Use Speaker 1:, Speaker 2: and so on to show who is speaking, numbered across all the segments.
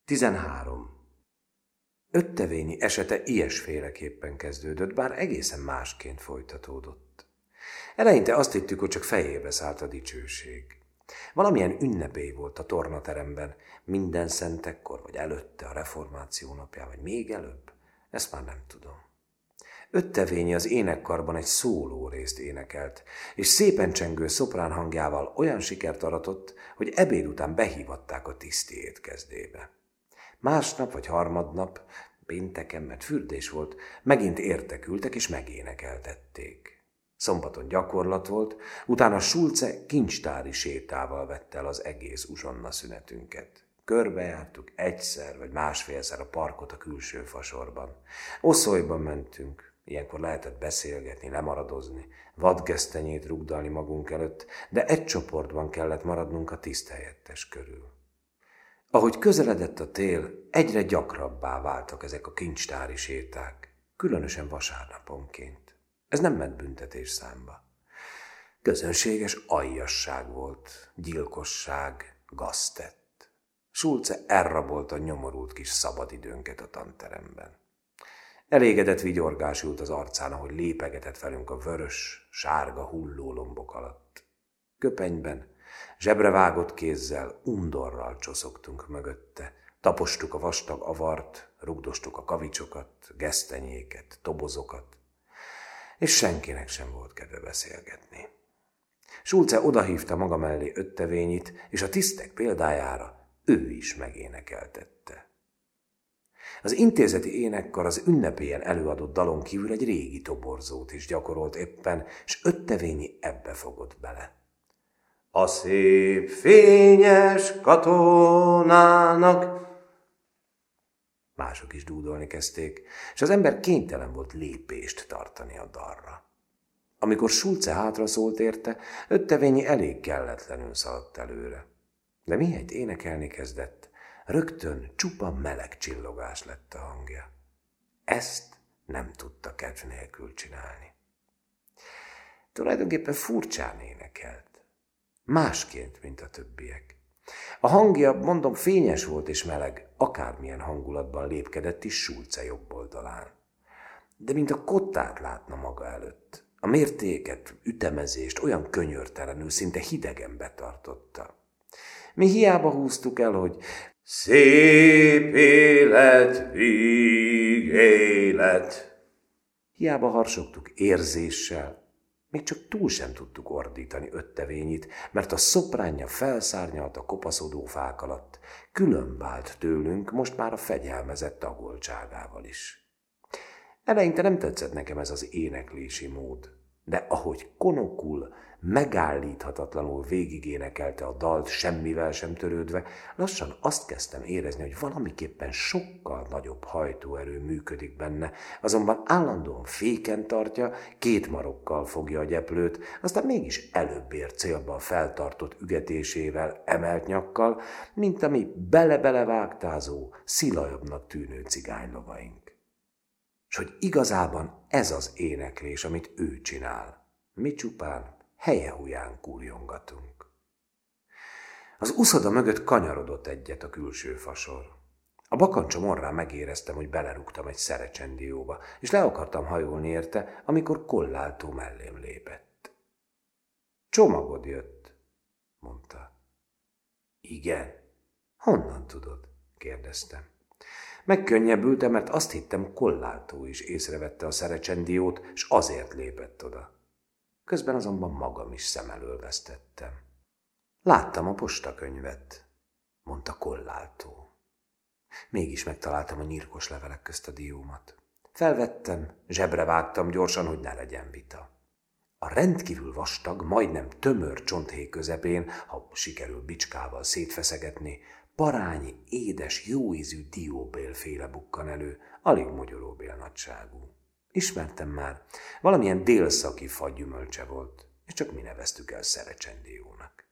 Speaker 1: 13. Öttevényi esete ilyesféleképpen kezdődött, bár egészen másként folytatódott. Eleinte azt hittük, hogy csak fejébe szállt a dicsőség. Valamilyen ünnepély volt a tornateremben, minden szentekkor, vagy előtte, a reformáció napján, vagy még előbb, ezt már nem tudom. Öttevényi az énekkarban egy szóló részt énekelt, és szépen csengő szoprán hangjával olyan sikert aratott, hogy ebéd után behívatták a tiszti étkezdébe. Másnap vagy harmadnap, pénteken, mert fürdés volt, megint értekültek és megénekeltették. Szombaton gyakorlat volt, utána Schulze kincstári sétával vette el az egész uzsonna szünetünket. Körbejártuk egyszer vagy másfélszer a parkot a külső fasorban. Oszolyban mentünk, ilyenkor lehetett beszélgetni, lemaradozni, vadgesztenyét rugdalni magunk előtt, de egy csoportban kellett maradnunk a tiszthelyettes körül. Ahogy közeledett a tél, egyre gyakrabbá váltak ezek a kincstári séták, különösen vasárnaponként. Ez nem ment büntetés számba. Közönséges aljasság volt, gyilkosság, gaztett. Schulze elrabolta a nyomorult kis szabadidőnket a tanteremben. Elégedett vigyorgás ült az arcán, ahogy lépegetett velünk a vörös, sárga hullólombok alatt. Köpenyben, zsebrevágott kézzel, undorral csoszogtunk mögötte, tapostuk a vastag avart, rugdostuk a kavicsokat, gesztenyéket, tobozokat, és senkinek sem volt kedve beszélgetni. Schulze odahívta maga mellé Öttevényit, és a tisztek példájára ő is megénekeltette. Az intézeti énekkar az ünnepélyen előadott dalon kívül egy régi toborzót is gyakorolt éppen, s Öttevényi ebbe fogott bele. A szép fényes katonának. Mások is dúdolni kezdték, és az ember kénytelen volt lépést tartani a dalra. Amikor Schulze hátra szólt érte, Öttevényi elég kelletlenül szaladt előre. De mihelyt énekelni kezdett, rögtön csupa meleg csillogás lett a hangja. Ezt nem tudta kedv nélkül csinálni. Tulajdonképpen furcsán énekelt. Másként, mint a többiek. A hangja, mondom, fényes volt és meleg, akármilyen hangulatban lépkedett is Schulze jobb oldalán. De mint a kottát látna maga előtt. A mértéket, ütemezést olyan könyörtelenül, szinte hidegen betartotta. Mi hiába húztuk el, hogy szép élet, végélet. Hiába harsogtuk érzéssel, még csak túl sem tudtuk ordítani Öttevényit, mert a szopránja felszárnyalt a kopaszodó fák alatt, különvált tőlünk most már a fegyelmezett tagoltságával is. Eleinte nem tetszett nekem ez az éneklési mód, de ahogy konokul, megállíthatatlanul végigénekelte a dalt, semmivel sem törődve, lassan azt kezdtem érezni, hogy valamiképpen sokkal nagyobb hajtóerő működik benne, azonban állandóan féken tartja, két marokkal fogja a gyeplőt, aztán mégis előbb ér célba a feltartott ügetésével, emelt nyakkal, mint a mi bele-bele vágtázó, szilajabbnak tűnő cigánylovaink. S hogy igazában ez az éneklés, amit ő csinál, mi csupán helye-huján kúrjongatunk. Az uszoda mögött kanyarodott egyet a külső fasor. A bakancsom orrán megéreztem, hogy belerúgtam egy szerecsendióba, és le akartam hajolni érte, amikor Kolláltó mellém lépett. Csomagod jött, mondta. Igen. Honnan tudod? Kérdeztem. Megkönnyebbültem, mert azt hittem, Kolláltó is észrevette a szerecsendiót, s azért lépett oda. Közben azonban magam is szem elől vesztettem. Láttam a postakönyvet, mondta Kolláltó. Mégis megtaláltam a nyírkos levelek közt a diómat. Felvettem, zsebre vágtam gyorsan, hogy ne legyen vita. A rendkívül vastag, majdnem tömör csonthéj közepén, ha sikerül bicskával szétfeszegetni, parányi, édes, jóízű dióbélféle bukkan elő, alig mogyoróbél nagyságú. Ismertem már, valamilyen délszaki fagyümölcse volt, és csak mi neveztük el szerecsendiónak.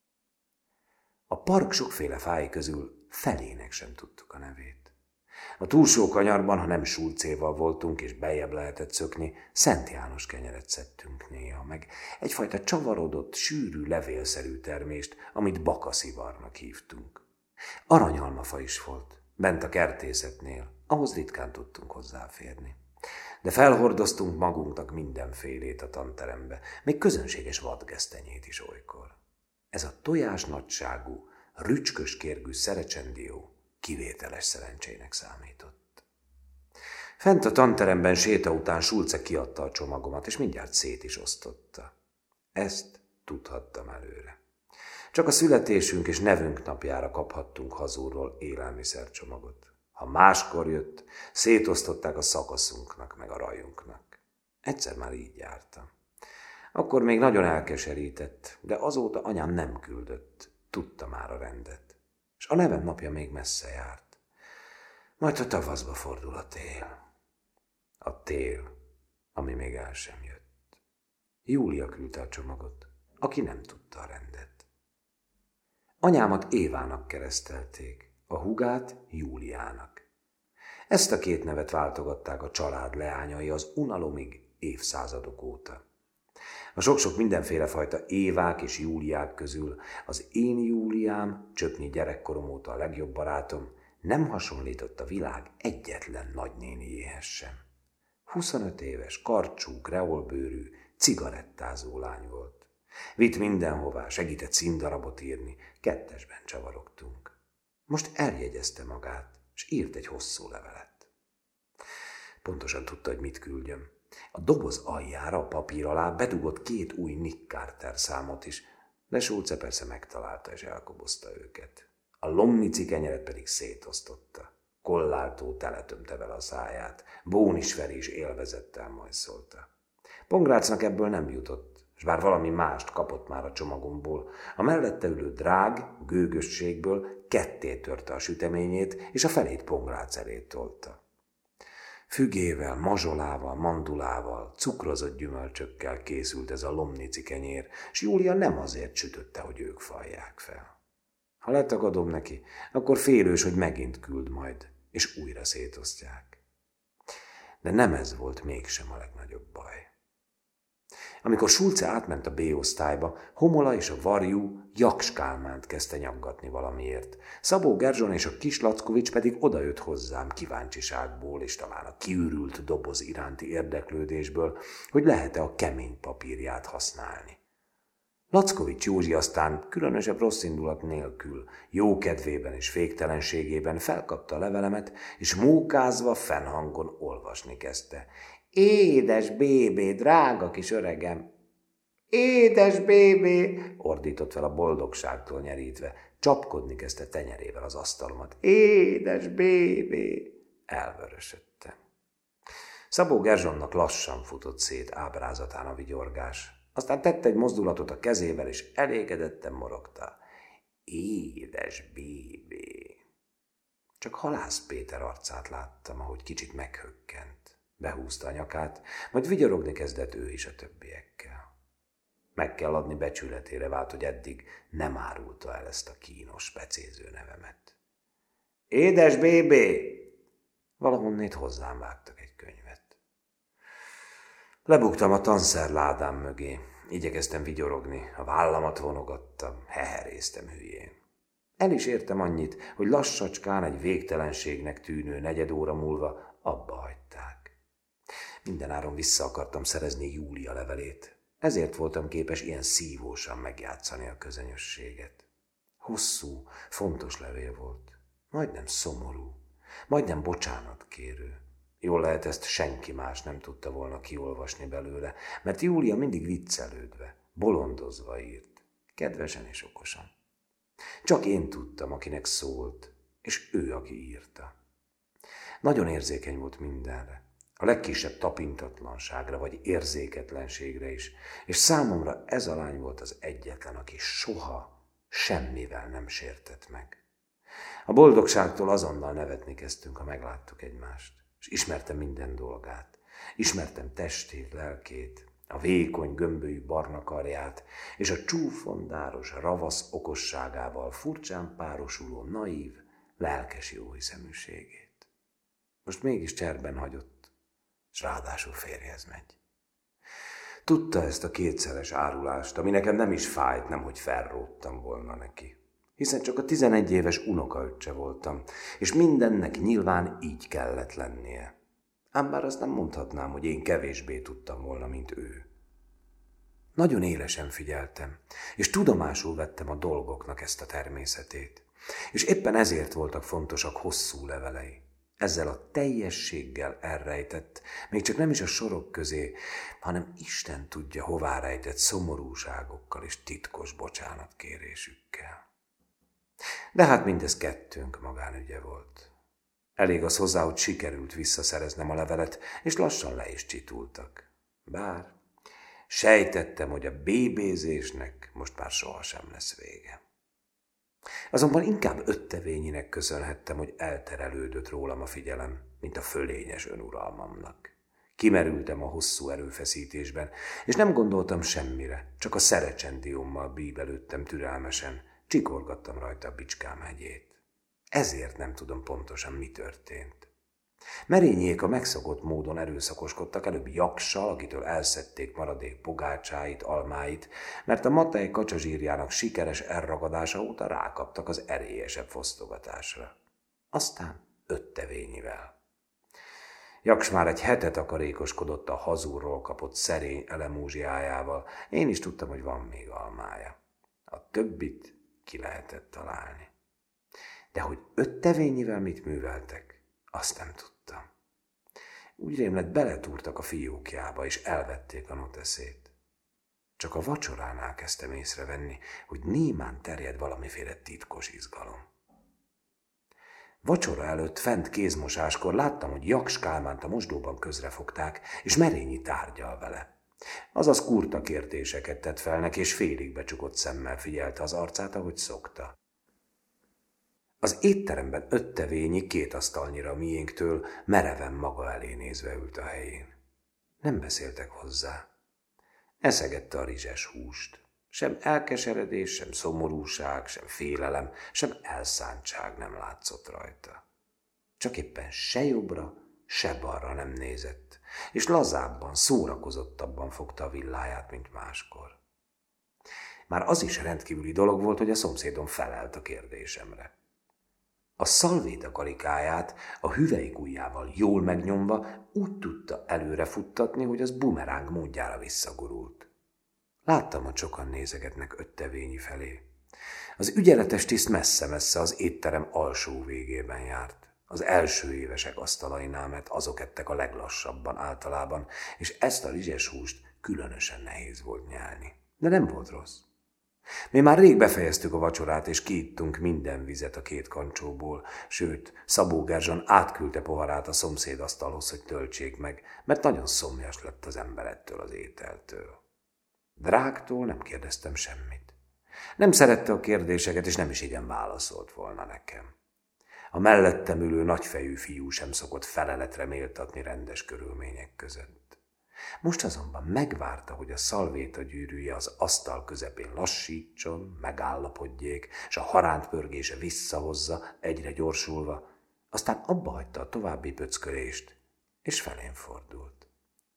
Speaker 1: A park sokféle fái közül felének sem tudtuk a nevét. A túlsó kanyarban, ha nem Schulzéval voltunk és beljebb lehetett szökni, Szent János kenyeret szedtünk néha, meg egyfajta csavarodott, sűrű, levélszerű termést, amit bakaszivarnak hívtunk. Aranyalmafa is volt, bent a kertészetnél, ahhoz ritkán tudtunk hozzáférni. De felhordoztunk magunknak mindenfélét a tanterembe, még közönséges vadgesztenyét is olykor. Ez a tojás nagyságú, rücskös kérgű szerecsendió kivételes szerencsének számított. Fent a tanteremben séta után Schulze kiadta a csomagomat, és mindjárt szét is osztotta. Ezt tudhattam előre. Csak a születésünk és nevünk napjára kaphattunk hazúról élelmiszercsomagot. Ha máskor jött, szétosztották a szakaszunknak meg a rajunknak. Egyszer már így jártam. Akkor még nagyon elkeserített, de azóta anyám nem küldött, tudta már a rendet. És a nevem napja még messze járt. Majd a tavaszba fordul a tél. A tél, ami még el sem jött. Júlia küldte a csomagot, aki nem tudta a rendet. Anyámat Évának keresztelték, a húgát Júliának. Ezt a két nevet váltogatták a család leányai az unalomig évszázadok óta. A sok-sok mindenféle fajta Évák és Júliák közül az én Júliám, csöpnyi gyerekkorom óta a legjobb barátom, nem hasonlított a világ egyetlen nagynéniéhez sem. 25 éves, karcsú, kreolbőrű, cigarettázó lány volt. Vitt mindenhová, segített színdarabot írni, kettesben csavarogtunk. Most eljegyezte magát, és írt egy hosszú levelet. Pontosan tudta, hogy mit küldjem. A doboz aljára, a papír alá bedugott 2 új Nick Carter számot is, de Schulze persze megtalálta és elkobozta őket. A lomnici kenyeret pedig szétosztotta. Kolláltó teletömte vele a száját, Bónisferi is élvezettel majszolta. Pongrácnak ebből nem jutott, és bár valami mást kapott már a csomagomból, a mellette ülő drág gőgösségből ketté törte a süteményét, és a felét Pongrác elé tolta. Fügével, mazsolával, mandulával, cukrozott gyümölcsökkel készült ez a lomnici kenyér, s Júlia nem azért sütötte, hogy ők falják fel. Ha letagadom neki, akkor félős, hogy megint küld majd, és újra szétosztják. De nem ez volt mégsem a legnagyobb baj. Amikor Schulze átment a B-osztályba, Homola és a varjú Jaks Kálmánt kezdte nyaggatni valamiért. Szabó Gerzson és a kis Lackovics pedig odajött hozzám kíváncsiságból és talán a kiürült doboz iránti érdeklődésből, hogy lehet-e a kemény papírját használni. Lackovics Józsi aztán különösebb rosszindulat nélkül, jó kedvében és féktelenségében felkapta a levelemet, és mókázva fennhangon olvasni kezdte. Édes bébé, drága kis öregem! Édes bébé! Ordított fel a boldogságtól nyerítve. Csapkodni kezdte tenyerével az asztalomat. Édes bébé! Elvörösödtem. Szabó Gerzsonnak lassan futott szét ábrázatán a vigyorgás. Aztán tett egy mozdulatot a kezével, és elégedetten morogta. Édes bébé! Csak Halász Péter arcát láttam, ahogy kicsit meghökkent. Behúzta a nyakát, majd vigyorogni kezdett ő is a többiekkel. Meg kell adni becsületére vált, hogy eddig nem árulta el ezt a kínos, becéző nevemet. Édes bébé! Valahonnét hozzám vágtak egy könyvet. Lebuktam a tanszerládám mögé, igyekeztem vigyorogni, a vállamat vonogattam, heheréztem hülyén. El is értem annyit, hogy lassacskán egy végtelenségnek tűnő 4 óra múlva abba hagyták. Mindenáron vissza akartam szerezni Júlia levelét, ezért voltam képes ilyen szívósan megjátszani a közönyösséget. Hosszú, fontos levél volt, majdnem szomorú, majdnem bocsánatkérő. Jól lehet, ezt senki más nem tudta volna kiolvasni belőle, mert Júlia mindig viccelődve, bolondozva írt, kedvesen és okosan. Csak én tudtam, akinek szólt, és ő, aki írta. Nagyon érzékeny volt mindenre, a legkisebb tapintatlanságra vagy érzéketlenségre is, és számomra ez a lány volt az egyetlen, aki soha semmivel nem sértett meg. A boldogságtól azonnal nevetni kezdtünk, ha megláttuk egymást, és ismertem minden dolgát. Ismertem testét, lelkét, a vékony, gömbölyű barna karját, és a csúfondáros, ravasz okosságával furcsán párosuló naív, lelkes jóhiszeműségét. Most mégis cserben hagyott, és ráadásul férjhez megy. Tudta ezt a kétszeres árulást, ami nekem nem is fájt, nemhogy felróttam volna neki. hiszen csak a 11 éves unokaöccse voltam, és mindennek nyilván így kellett lennie. Ám bár azt nem mondhatnám, hogy én kevésbé tudtam volna, mint ő. Nagyon élesen figyeltem, és tudomásul vettem a dolgoknak ezt a természetét, és éppen ezért voltak fontosak hosszú levelei. Ezzel a teljességgel elrejtett, még csak nem is a sorok közé, hanem Isten tudja hová rejtett szomorúságokkal és titkos bocsánatkérésükkel. De hát mindez kettőnk magánügye volt. Elég az hozzá, hogy sikerült visszaszereznem a levelet, és lassan le is csitultak. Bár sejtettem, hogy a bébézésnek most már sohasem lesz vége. Azonban inkább Öttevényinek köszönhettem, hogy elterelődött rólam a figyelem, mint a fölényes önuralmamnak. Kimerültem a hosszú erőfeszítésben, és nem gondoltam semmire, csak a szerecsendiummal bíbelődtem türelmesen, csikorgattam rajta a bicskám hegyét. Ezért nem tudom pontosan, mi történt. Merényék a megszokott módon erőszakoskodtak, előbb Jaksal, akitől elszedték maradék pogácsáit, almáit, mert a matej kacsazsírjának sikeres elragadása óta rákaptak az erélyesebb fosztogatásra. Aztán Öttevényivel. Jaks már egy hete takarékoskodott a hazúrról kapott szerény elemúzsiájával, én is tudtam, hogy van még almája. A többit ki lehetett találni. De hogy Öttevényivel mit műveltek, azt nem tudtam. Úgy rémlett, beletúrtak a fiókjába, és elvették a noteszét. Csak a vacsoránál kezdtem észrevenni, hogy némán terjed valamiféle titkos izgalom. Vacsora előtt fent kézmosáskor láttam, hogy Jaks Kálmánt a mosdóban közrefogták, és Merényi tárgyal vele. Azaz kurta kérdéseket tett fel neki, és félig becsukott szemmel figyelte az arcát, ahogy szokta. Az étteremben Öttevényi 2 asztalnyira a miénktől mereven maga elé nézve ült a helyén. Nem beszéltek hozzá. Eszegette a rizses húst. Sem elkeseredés, sem szomorúság, sem félelem, sem elszántság nem látszott rajta. Csak éppen se jobbra, se balra nem nézett, és lazábban, szórakozottabban fogta a villáját, mint máskor. Már az is rendkívüli dolog volt, hogy a szomszédom felelt a kérdésemre. A szalvéta karikáját a hüvelyk ujjával jól megnyomva úgy tudta előre futtatni, hogy az bumeráng módjára visszagurult. Láttam, hogy sokan nézegetnek Öttevényi felé. Az ügyeletes tiszt messze-messze az étterem alsó végében járt. Az első évesek asztalainál, mert azok ettek a leglassabban általában, és ezt a rizses húst különösen nehéz volt nyelni. De nem volt rossz. Mi már rég befejeztük a vacsorát, és kiittunk minden vizet a 2 kancsóból, sőt, Szabó Gerzson átküldte poharát a szomszéd asztalhoz, hogy töltsék meg, mert nagyon szomjas lett az ember ettől az ételtől. Drágtól nem kérdeztem semmit. Nem szerette a kérdéseket, és nem is igen válaszolt volna nekem. A mellettem ülő nagyfejű fiú sem szokott feleletre méltatni rendes körülmények között. Most azonban megvárta, hogy a szalvéta gyűrűje az asztal közepén lassítson, megállapodjék, és a haránt pörgése visszahozza, egyre gyorsulva, aztán abba hagyta a további pöckölést, és felén fordult.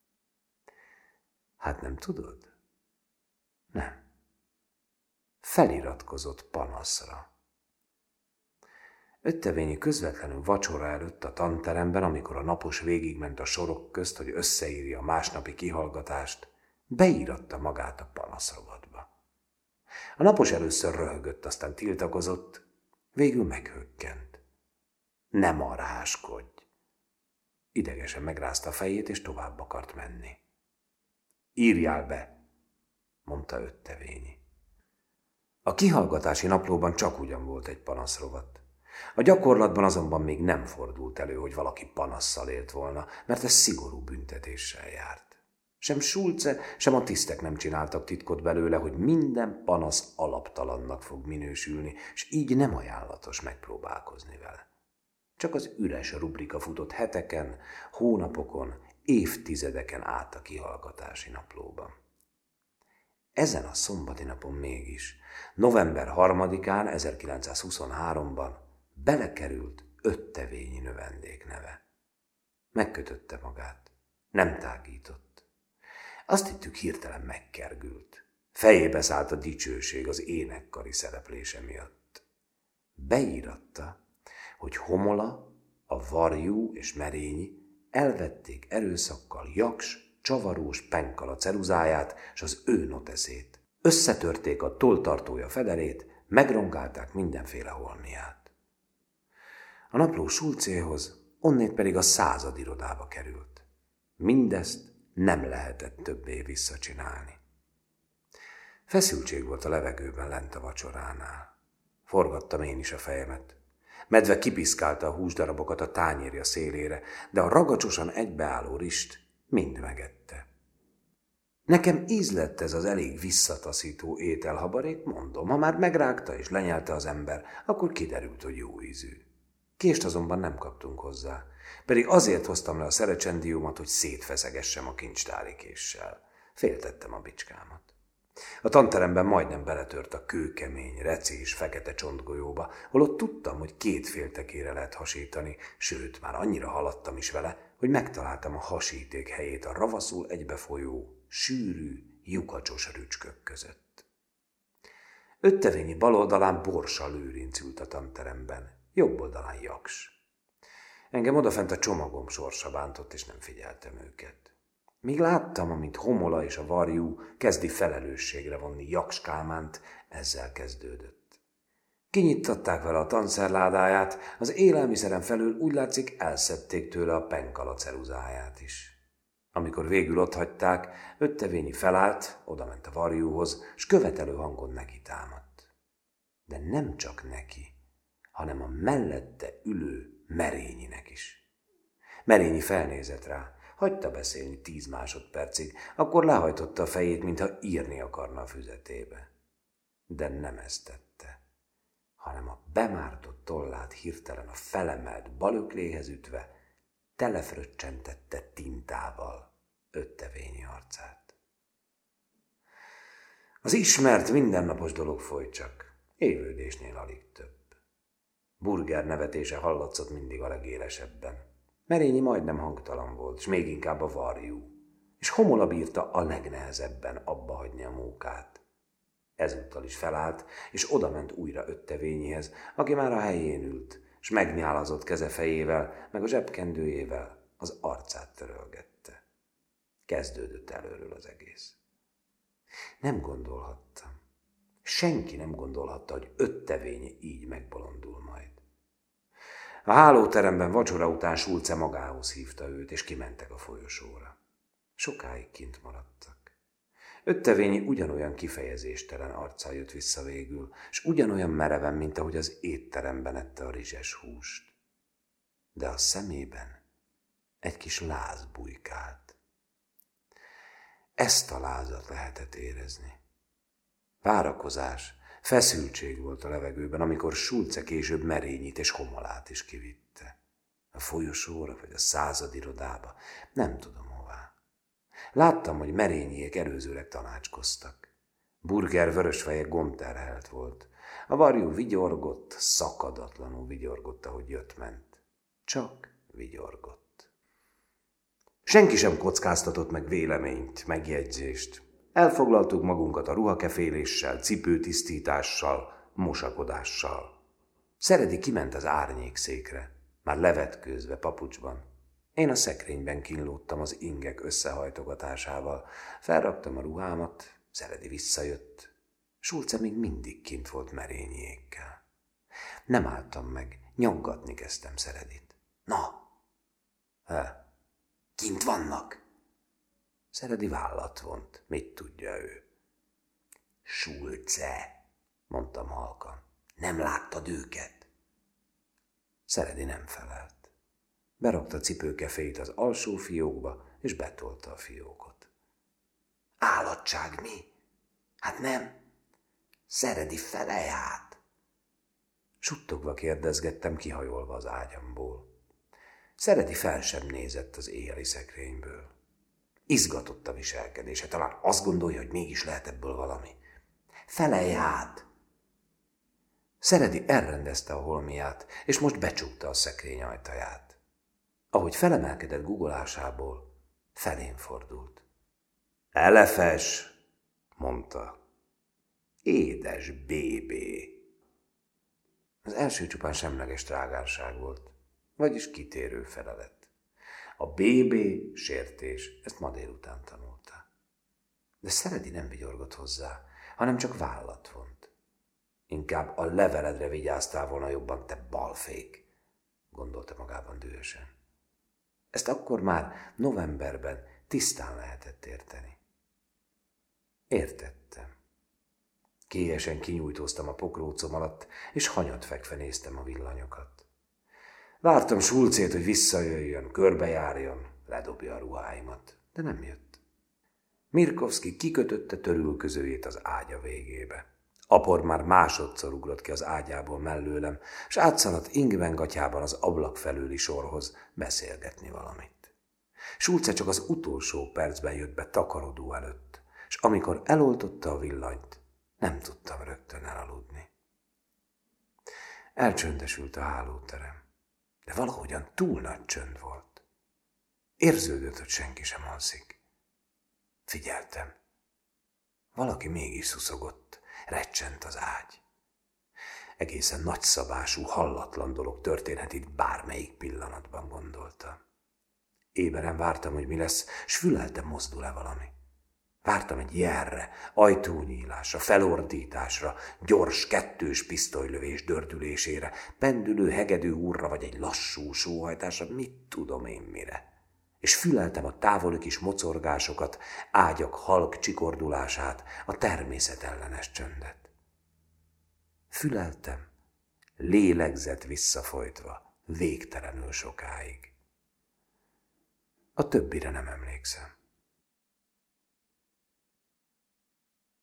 Speaker 1: Hát nem tudod? Nem. Feliratkozott panaszra. Öttevényi közvetlenül vacsora előtt a tanteremben, amikor a napos végigment a sorok közt, hogy összeírja a másnapi kihallgatást, beíratta magát a panaszrovatba. A napos először röhögött, aztán tiltakozott, végül meghökkent. Ne marháskodj! Idegesen megrázta a fejét, és tovább akart menni. Írjál be, mondta Öttevényi. A kihallgatási naplóban csak ugyan volt egy panaszrovat. A gyakorlatban azonban még nem fordult elő, hogy valaki panasszal élt volna, mert ez szigorú büntetéssel járt. Sem Schulze, sem a tisztek nem csináltak titkot belőle, hogy minden panasz alaptalannak fog minősülni, és így nem ajánlatos megpróbálkozni vele. Csak az üres rubrika futott heteken, hónapokon, évtizedeken át a kihallgatási naplóban. Ezen a szombati napon mégis, november 3-án 1923-ban belekerült Öttevényi növendék neve. Megkötötte magát, nem tágított. Azt hittük, hirtelen megkergült. Fejébe szállt a dicsőség az énekkari szereplése miatt. beíratta, hogy Homola, a Varjú és Merényi elvették erőszakkal Jaks, Csavarós Penkala ceruzáját és az ő noteszét. Összetörték a tolltartója federét, megrongálták mindenféle holmiát. A napló Schulzéhoz, onnét pedig a századirodába került. Mindezt nem lehetett többé visszacsinálni. Feszültség volt a levegőben lent a vacsoránál. Forgattam én is a fejemet. Medve kipiszkálta a húsdarabokat a tányérja szélére, de a ragacsosan egybeálló rist mind megette. Nekem ízlett ez az elég visszataszító ételhabarék, mondom. Ha már megrágta és lenyelte az ember, akkor kiderült, hogy jó ízű. Kést azonban nem kaptunk hozzá, pedig azért hoztam le a szerecsendiómat, hogy szétfeszegessem a kincstári késsel. Féltettem a bicskámat. A tanteremben majdnem beletört a kőkemény, recés, fekete csontgolyóba, holott tudtam, hogy 2 féltekére lehet hasítani, sőt, már annyira haladtam is vele, hogy megtaláltam a hasíték helyét a ravaszul egybefolyó, sűrű, lyukacsos rücskök között. Öttevényi bal oldalán Borsa Lőrinc ült a tanteremben, jobb oldalán Jaks. Engem odafent a csomagom sorsa bántott, és nem figyeltem őket. Míg láttam, amint Homola és a Varjú kezdi felelősségre vonni Jaks Kálmánt, ezzel kezdődött. Kinyittatták vele a tanszerládáját, az élelmiszeren felül úgy látszik elszedték tőle a Penkala ceruzáját is. Amikor végül otthagyták, Öttevényi felállt, odament a Varjúhoz, s követelő hangon neki támadt. De nem csak neki, hanem a mellette ülő Merényinek is. Merényi felnézett rá, hagyta beszélni 10 másodpercig, akkor lehajtotta a fejét, mintha írni akarna a füzetébe. De nem ezt tette, hanem a bemártott tollát hirtelen a felemelt balökléhez ütve telefröccsentette tintával Öttevényi arcát. Az ismert mindennapos dolog folyt csak, évődésnél alig több. Burger nevetése hallatszott mindig a legélesebben. Merényi majdnem hangtalan volt, s még inkább a Varjú, és Homola bírta a legnehezebben abba hagyni a mókát. Ezúttal is felállt, és odament újra Öttevényihez, aki már a helyén ült, s megnyálazott keze fejével, meg a zsebkendőjével az arcát törölgette. Kezdődött előről az egész. Nem gondolhattam. Senki nem gondolhatta, hogy Öttevényi így megbolondul majd. A hálóteremben vacsora után Schulze magához hívta őt, és kimentek a folyosóra. Sokáig kint maradtak. Öttevényi ugyanolyan kifejezéstelen arccal jött vissza végül, s ugyanolyan mereven, mint ahogy az étteremben ette a rizses húst. De a szemében egy kis láz bujkált. Ezt a lázat lehetett érezni. Várakozás, feszültség volt a levegőben, amikor Schulze később Merényit és Homolát is kivitte. A folyosóra vagy a századirodába, nem tudom hová. Láttam, hogy Merényiek előzőleg tanácskoztak. Burger vörösfeje gondterhelt volt. A Varjú vigyorgott, szakadatlanul vigyorgott, ahogy jött-ment. Csak vigyorgott. Senki sem kockáztatott meg véleményt, megjegyzést. Elfoglaltuk magunkat a ruhakeféléssel, cipőtisztítással, mosakodással. Szeredi kiment az árnyékszékre, már levetkőzve papucsban. Én a szekrényben kínlódtam az ingek összehajtogatásával. Felraktam a ruhámat, Szeredi visszajött. Schulze még mindig kint volt Merényiékkel. Nem álltam meg, nyaggatni kezdtem Szeredit. Na, kint vannak? Szeredi vállat vont, mit tudja ő. Schulze, mondtam halkan, nem láttad őket? Szeredi nem felelt. Berakta cipőkefét az alsó fiókba, és betolta a fiókot. Állatság mi? Hát nem. Szeredi, felelj át! Suttogva kérdezgettem, kihajolva az ágyamból. Szeredi fel sem nézett az éjjeli szekrényből. Izgatott a viselkedése, talán azt gondolja, hogy mégis lehet ebből valami. Felelj át! Szeredi elrendezte a holmiát, és most becsukta a szekrény ajtaját. Ahogy felemelkedett guggolásából, felén fordult. Elefes, mondta. Édes bébé. Az első csupán semleges trágárság volt, vagyis kitérő felelet. A BB sértés, ezt ma délután tanulta. De Szeredi nem vigyorgott hozzá, hanem csak vállat vont. Inkább a leveledre vigyáztál volna jobban, te balfék, gondolta magában dühösen. Ezt akkor már novemberben tisztán lehetett érteni. Értettem. Kélyesen kinyújtóztam a pokrócom alatt, és hanyat fekve néztem a villanyokat. Vártam Schulzét, hogy visszajöjjön, körbejárjon, ledobja a ruháimat, de nem jött. Mirkovszky kikötötte törülközőjét az ágya végébe. Apor már másodszor ugrott ki az ágyából mellőlem, s átszaladt ingbengatyában az ablak felőli sorhoz beszélgetni valamit. Schulze csak az utolsó percben jött be takarodó előtt, s amikor eloltotta a villanyt, nem tudtam rögtön elaludni. Elcsöndesült a hálóterem, de valahogyan túl nagy csönd volt. Érződött, hogy senki sem alszik. Figyeltem. Valaki mégis szuszogott, recsent az ágy. Egészen nagyszabású, hallatlan dolog történhet itt bármelyik pillanatban, gondoltam. Éberen vártam, hogy mi lesz, s füleltem, mozdul-e valami. Vártam egy jelre, ajtónyílásra, felordításra, gyors, kettős pisztolylövés dördülésére, pendülő, hegedű húrra, vagy egy lassú sóhajtásra, mit tudom én mire. És füleltem a távoli kis mocorgásokat, ágyak halk csikordulását, a természetellenes csöndet. Füleltem, lélegzet visszafolytva, végtelenül sokáig. A többire nem emlékszem.